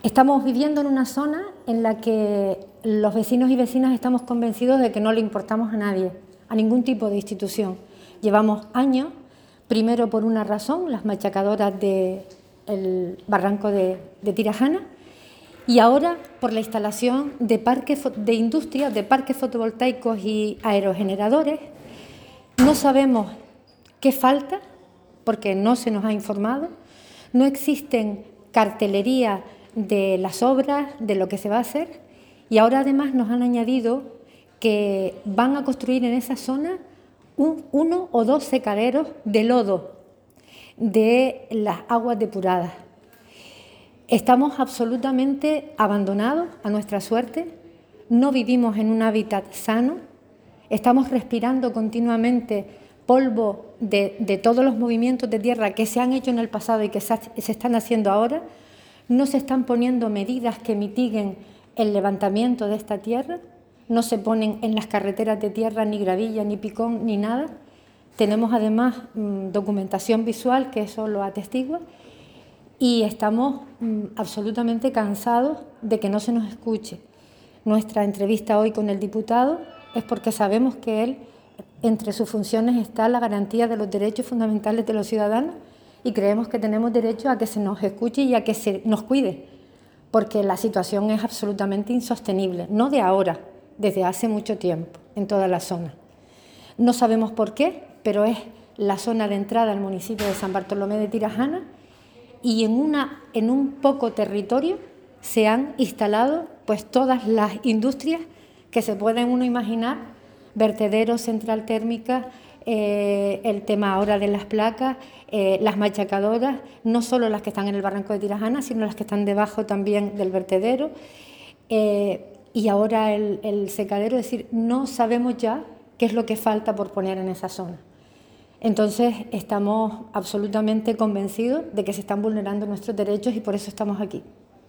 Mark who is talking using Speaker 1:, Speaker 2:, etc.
Speaker 1: Estamos viviendo en una zona en la que los vecinos y vecinas estamos convencidos de que no le importamos a nadie, a ningún tipo de institución. Llevamos años, primero por una razón, las machacadoras del barranco de Tirajana, y ahora por la instalación de industrias, de parques fotovoltaicos y aerogeneradores. No sabemos qué falta, porque no se nos ha informado, no existen cartelería de las obras, de lo que se va a hacer, y ahora además nos han añadido que van a construir en esa zona uno o dos secaderos de lodo de las aguas depuradas. Estamos absolutamente abandonados a nuestra suerte, no vivimos en un hábitat sano, estamos respirando continuamente polvo de todos los movimientos de tierra que se han hecho en el pasado y que se están haciendo ahora. No se están poniendo medidas que mitiguen el levantamiento de esta tierra, no se ponen en las carreteras de tierra ni gravilla, ni picón, ni nada. Tenemos además documentación visual que eso lo atestigua y estamos absolutamente cansados de que no se nos escuche. Nuestra entrevista hoy con el diputado es porque sabemos que él, entre sus funciones está la garantía de los derechos fundamentales de los ciudadanos y creemos que tenemos derecho a que se nos escuche y a que se nos cuide, porque la situación es absolutamente insostenible, no de ahora, desde hace mucho tiempo, en toda la zona. No sabemos por qué, pero es la zona de entrada al municipio de San Bartolomé de Tirajana y en un poco territorio se han instalado pues todas las industrias que se pueden uno imaginar, vertederos, central térmica, el tema ahora de las placas, las machacadoras, no solo las que están en el barranco de Tirajana, sino las que están debajo también del vertedero, y ahora el secadero, es decir, no sabemos ya qué es lo que falta por poner en esa zona. Entonces estamos absolutamente convencidos de que se están vulnerando nuestros derechos y por eso estamos aquí.